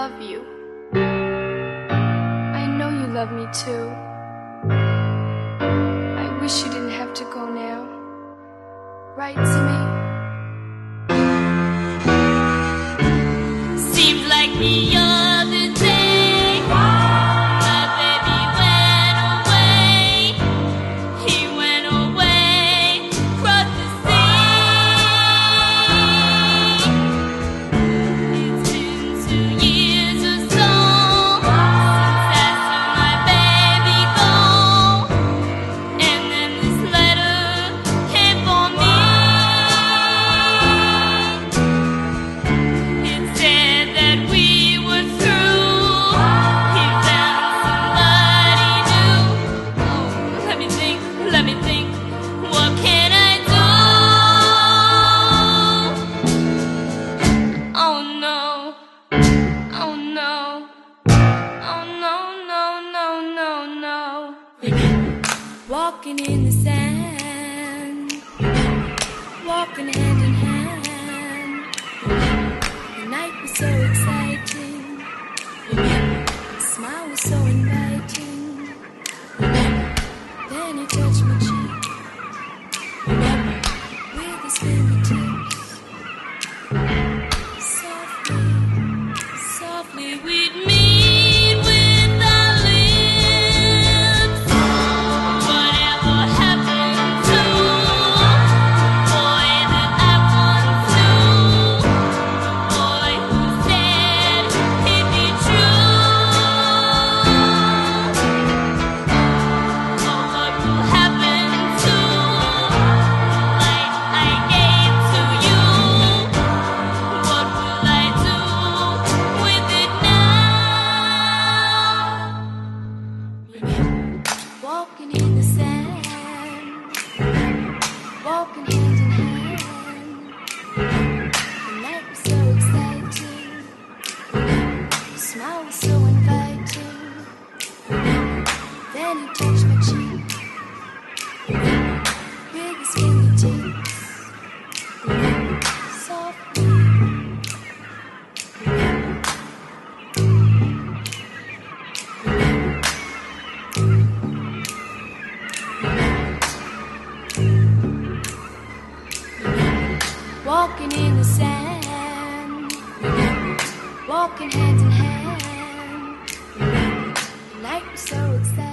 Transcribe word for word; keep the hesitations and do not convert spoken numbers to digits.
love you. I know you love me too. I wish you didn't have to go now. Right, Timmy? Seems like the other day, my baby went away. He went away, crossed the sea. It's been two years or so since I saw my baby go. And then this letter came for me. It said that we were through. He found somebody new. Oh, let me think, let me think. What can I do? Oh no, oh no, oh no, no, no, no, no. Walking in the sand, walking hand in hand. The night was so exciting, the smile was so inviting. Then he touched my cheek with his fingertips. Softly, softly we'd meet with our lips. Whatever happened to boy that I once knew, boy who said he'd be true? Oh, what will happen to light I gave to you? What will I do with it now? Walking in the sand, walking hand in hand. The night was so exciting, the smile was so inviting. Then he touched my cheek with his fingertips. Softly, walking in the sand, walking hand in hand. The night was so exciting.